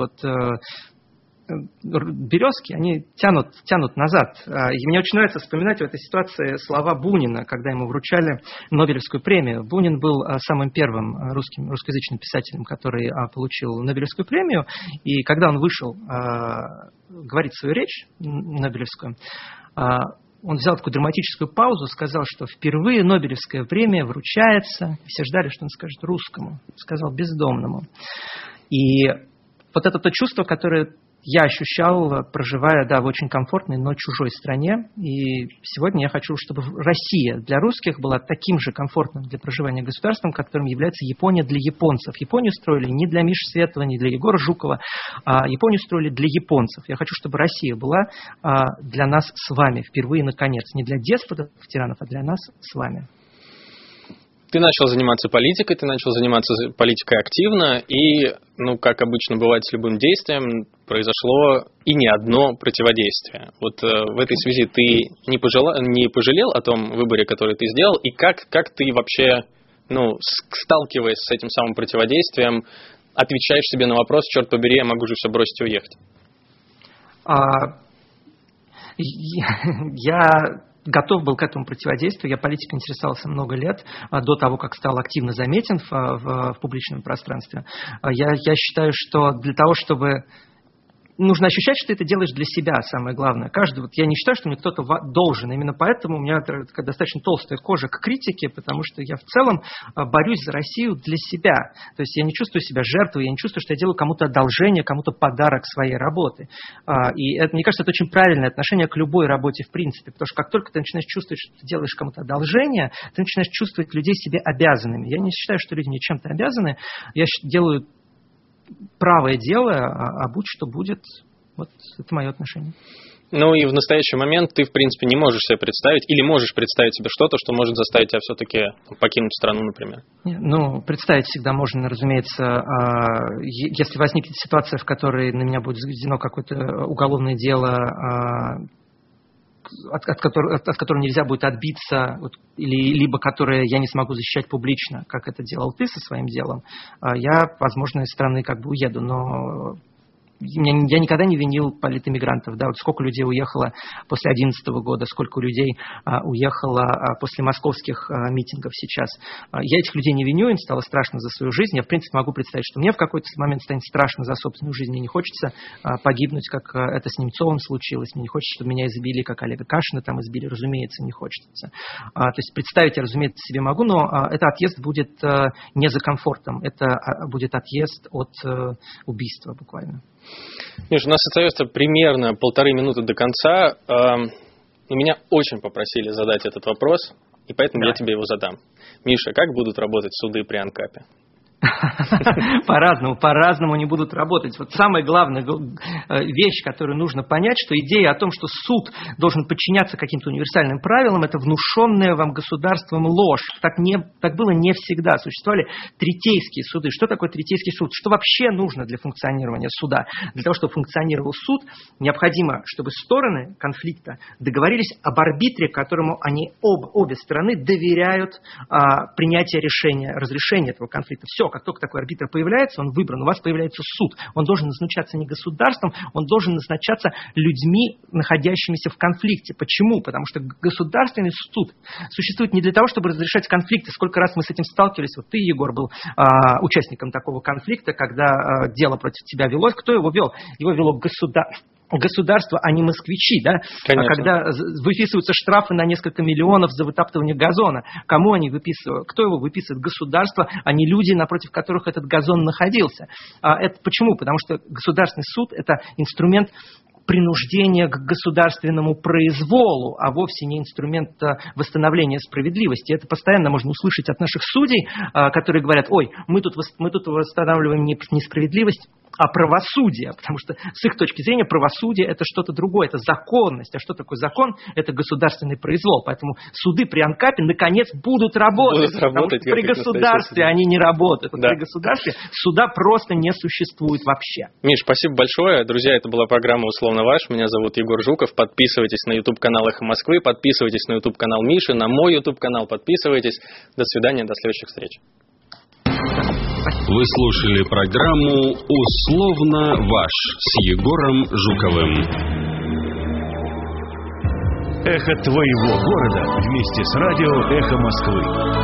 березки, они тянут назад. И мне очень нравится вспоминать в этой ситуации слова Бунина, когда ему вручали Нобелевскую премию. Bунин был самым первым русскоязычным писателем, который получил Нобелевскую премию. И когда он вышел говорить свою речь Нобелевскую, он взял такую драматическую паузу, сказал, что впервые Нобелевская премия вручается, и все ждали, что он скажет русскому, сказал бездомному. И вот это то чувство, которое я ощущал, проживая, в очень комфортной, но чужой стране. И сегодня я хочу, чтобы Россия для русских была таким же комфортным для проживания государством, которым является Япония для японцев. Японию строили не для Миши Светлого, не для Егора Жукова, а Японию строили для японцев. Я хочу, чтобы Россия была для нас с вами впервые, наконец. Не для деспотов, тиранов, а для нас с вами. Ты начал заниматься политикой, активно, и, как обычно бывает с любым действием, произошло и не одно противодействие. Вот в этой связи ты не пожалел о том выборе, который ты сделал, и как ты вообще, сталкиваясь с этим самым противодействием, отвечаешь себе на вопрос: черт побери, я могу же все бросить и уехать? Я готов был к этому противодействию. Я политикой интересовался много лет, до того, как стал активно заметен в публичном пространстве. Я считаю, что для того, чтобы... Нужно ощущать, что ты это делаешь для себя, самое главное. Я не считаю, что мне кто-то должен. Именно поэтому у меня достаточно толстая кожа к критике, потому что я в целом борюсь за Россию для себя. То есть я не чувствую себя жертвой, я не чувствую, что я делаю кому-то одолжение, кому-то подарок своей работы. И мне кажется, это очень правильное отношение к любой работе в принципе. Потому что как только ты начинаешь чувствовать, что ты делаешь кому-то одолжение, ты начинаешь чувствовать людей себе обязанными. Я не считаю, что люди мне чем-то обязаны. Я делаю правое дело, а будь что будет. Вот это мое отношение. Ну и в настоящий момент ты, в принципе, не можешь себе представить, или можешь представить себе что-то, что может заставить тебя все-таки покинуть страну, например? Ну, представить всегда можно, разумеется, если возникнет ситуация, в которой на меня будет заведено какое-то уголовное дело, от которого нельзя будет отбиться, либо которое я не смогу защищать публично, как это делал ты со своим делом, я, возможно, из страны уеду, но... Я никогда не винил политэмигрантов. Да, вот сколько людей уехало после 2011 года, сколько людей уехало после московских митингов сейчас. Я этих людей не виню, им стало страшно за свою жизнь. Я, в принципе, могу представить, что мне в какой-то момент станет страшно за собственную жизнь. Мне не хочется погибнуть, как это с Немцовым случилось. Мне не хочется, чтобы меня избили, как Олега Кашина там избили. Разумеется, не хочется. То есть представить я, разумеется, себе могу, но этот отъезд будет не за комфортом. Это будет отъезд от убийства буквально. Миш, у нас остается примерно 1,5 минуты до конца. И меня очень попросили задать этот вопрос, и поэтому я тебе его задам. Миша, как будут работать суды при Анкапе? По-разному они будут работать. Вот самая главная вещь, которую нужно понять, что идея о том, что суд должен подчиняться каким-то универсальным правилам, это внушенная вам государством ложь. Так было не всегда. Существовали третейские суды. Что такое третейский суд? Что вообще нужно для функционирования суда? Для того, чтобы функционировал суд, необходимо, чтобы стороны конфликта договорились об арбитре, которому они обе стороны доверяют принятие решения, разрешения этого конфликта. Все, как только такой арбитр появляется, он выбран, у вас появляется суд. Он должен назначаться не государством, он должен назначаться людьми, находящимися в конфликте. Почему? Потому что государственный суд существует не для того, чтобы разрешать конфликты. Сколько раз мы с этим сталкивались. Вот ты, Егор, был участником такого конфликта, когда дело против тебя велось. Кто его вел? Его вело государство, а не москвичи, да? Когда выписываются штрафы на несколько миллионов за вытаптывание газона, кому они выписывают? Кто его выписывает? Государство, а не люди, напротив которых этот газон находился. Это почему? Потому что государственный суд – это инструмент принуждение к государственному произволу, а вовсе не инструмент восстановления справедливости. Это постоянно можно услышать от наших судей, которые говорят: ой, мы тут восстанавливаем не справедливость, а правосудие, потому что с их точки зрения правосудие – это что-то другое, это законность. А что такое закон? Это государственный произвол. Поэтому суды при Анкапе наконец будут работать, потому что при государстве они не работают. Да. При государстве суда просто не существует вообще. Миш, спасибо большое. Друзья, это была программа «Условно ваш». Меня зовут Егор Жуков. Подписывайтесь на YouTube-канал «Эхо Москвы», подписывайтесь на YouTube-канал Миши, на мой YouTube-канал подписывайтесь. До свидания, до следующих встреч. Вы слушали программу «Условно ваш» с Егором Жуковым. Эхо твоего города вместе с радио «Эхо Москвы».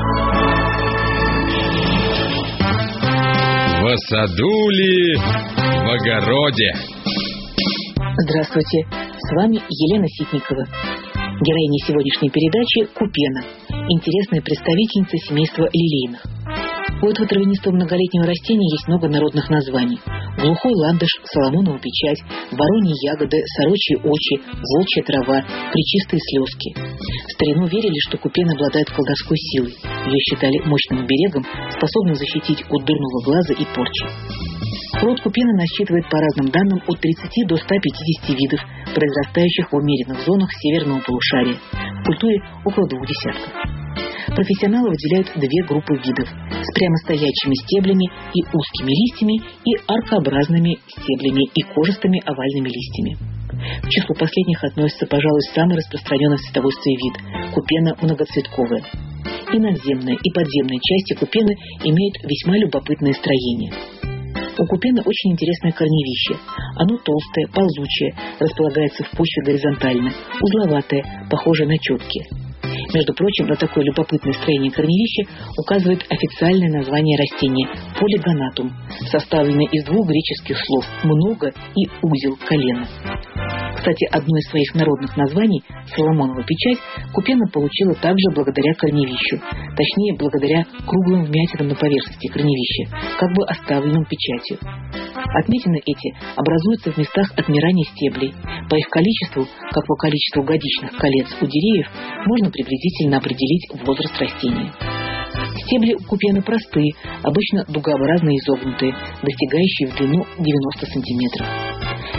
В саду ли, в огороде? Здравствуйте, с вами Елена Ситникова. Героиня сегодняшней передачи – Купена, интересная представительница семейства лилейных. У этого травянистого многолетнего растения есть много народных названий. Глухой ландыш, соломонова печать, вороньи ягоды, сорочьи очи, волчья трава, пречистые слезки. В старину верили, что купена обладает колдовской силой. Ее считали мощным оберегом, способным защитить от дурного глаза и порчи. Род купены насчитывает по разным данным от 30 до 150 видов, произрастающих в умеренных зонах северного полушария. В культуре около 2 десятков. Профессионалы выделяют 2 группы видов с прямостоящими стеблями и узкими листьями и аркообразными стеблями и кожистыми овальными листьями. К числу последних относится, пожалуй, самый распространенный в цветоводстве вид – купена многоцветковая. И надземная, и подземная части купены имеют весьма любопытное строение. У купены очень интересное корневище. Оно толстое, ползучее, располагается в почве горизонтально, узловатое, похожее на четки. Между прочим, на такое любопытное строение корневища указывает официальное название растения – полигонатум, составленное из 2 греческих слов «много» и «узел» – колено. Кстати, одно из своих народных названий – соломонова печать – купена получила также благодаря корневищу, точнее, благодаря круглым вмятинам на поверхности корневища, как бы оставленным печатью. Отметины эти образуются в местах отмирания стеблей. По их количеству, как по количеству годичных колец у деревьев, можно приблизительно определить возраст растения. Стебли у купены простые, обычно дугообразно изогнутые, достигающие в длину 90 см.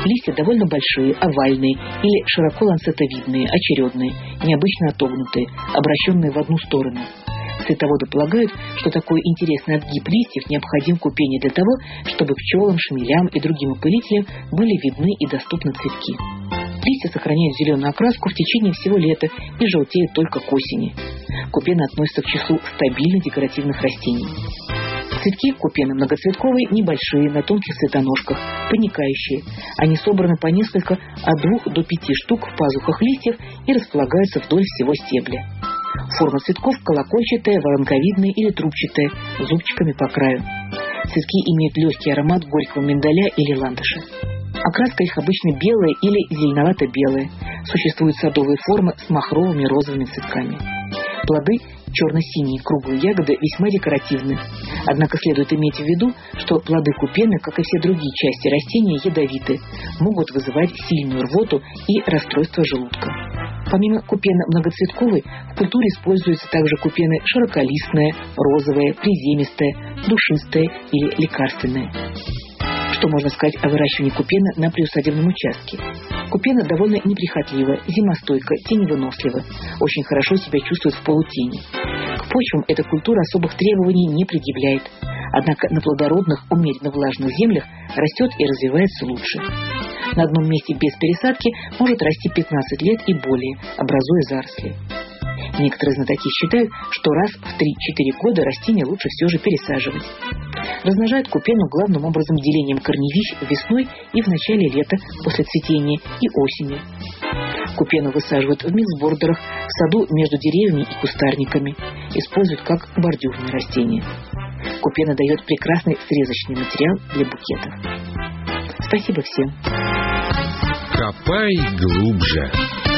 Листья довольно большие, овальные или широко ланцетовидные, очередные, необычно отогнутые, обращенные в одну сторону. Цветоводы полагают, что такой интересный отгиб листьев необходим купению для того, чтобы пчелам, шмелям и другим опылителям были видны и доступны цветки. Листья сохраняют зеленую окраску в течение всего лета и желтеют только к осени. Купена относится к числу стабильных декоративных растений. Цветки купены многоцветковые, небольшие, на тонких цветоножках, паникающие. Они собраны по несколько от 2 до 5 штук в пазухах листьев и располагаются вдоль всего стебля. Форма цветков колокольчатая, воронковидная или трубчатая, с зубчиками по краю. Цветки имеют легкий аромат горького миндаля или ландыша. Окраска их обычно белая или зеленовато-белая. Существуют садовые формы с махровыми розовыми цветками. Плоды, черно-синие круглые ягоды, весьма декоративны. Однако следует иметь в виду, что плоды купены, как и все другие части растения, ядовиты, могут вызывать сильную рвоту и расстройство желудка. Помимо купены многоцветковой, в культуре используются также купены широколистная, розовая, приземистая, душистая или лекарственная. Что можно сказать о выращивании купены на приусадебном участке? Купена довольно неприхотлива, зимостойка, теневынослива, очень хорошо себя чувствует в полутени. К почвам эта культура особых требований не предъявляет, однако на плодородных, умеренно влажных землях растет и развивается лучше. На одном месте без пересадки может расти 15 лет и более, образуя заросли. Некоторые знатоки считают, что раз в 3-4 года растения лучше все же пересаживать. Размножают купену главным образом делением корневищ весной и в начале лета после цветения и осенью. Купену высаживают в миксбордерах, в саду между деревьями и кустарниками. Используют как бордюрные растения. Купена дает прекрасный срезочный материал для букетов. Спасибо всем. Копай глубже.